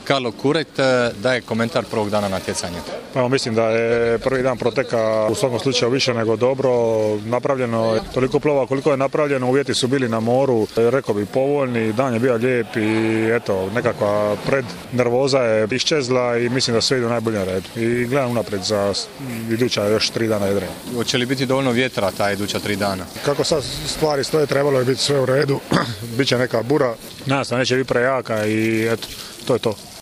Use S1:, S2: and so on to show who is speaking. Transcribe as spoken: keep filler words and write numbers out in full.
S1: Carlo Kuret daje komentar prvog dana natjecanja.
S2: Pa, mislim da je prvi dan proteka u svakom slučaju više nego dobro napravljeno. Toliko plova koliko je napravljeno, uvjeti su bili na moru, rekao bi povoljni, dan je bio lijep i eto, nekakva prednervoza je iščezla i mislim da sve ide u najboljem redu. I gledam unaprijed za iduća još tri dana jedrenja.
S1: Hoće li biti dovoljno vjetra ta iduća tri dana?
S2: Kako sad stvari stoje, trebalo je biti sve u redu. Biće neka bura, nadam se neće biti prejaka i eto, to je to.